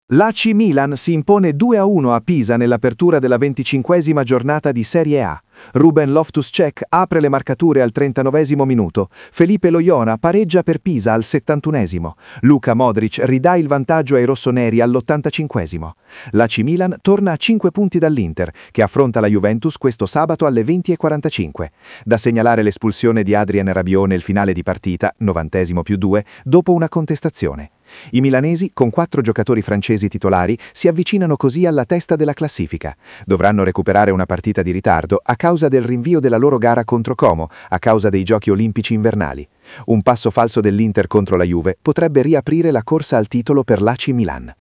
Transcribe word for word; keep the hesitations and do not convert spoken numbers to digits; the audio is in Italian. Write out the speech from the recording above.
L'A C Milan si impone due a uno a Pisa nell'apertura della venticinquesima giornata di Serie A. Ruben Loftus-Cheek apre le marcature al trentanovesimo minuto. Felipe Loiona pareggia per Pisa al settantunesimo. Luka Modric ridà il vantaggio ai rossoneri all'ottantacinquesimo. L'A C Milan torna a cinque punti dall'Inter, che affronta la Juventus questo sabato alle venti e quarantacinque. Da segnalare l'espulsione di Adrien Rabiot nel finale di partita, novantesimo più due, dopo una contestazione. I milanesi, con quattro giocatori francesi titolari, si avvicinano così alla testa della classifica. Dovranno recuperare una partita di ritardo a causa del rinvio della loro gara contro Como, a causa dei giochi olimpici invernali. Un passo falso dell'Inter contro la Juve potrebbe riaprire la corsa al titolo per l'A C Milan.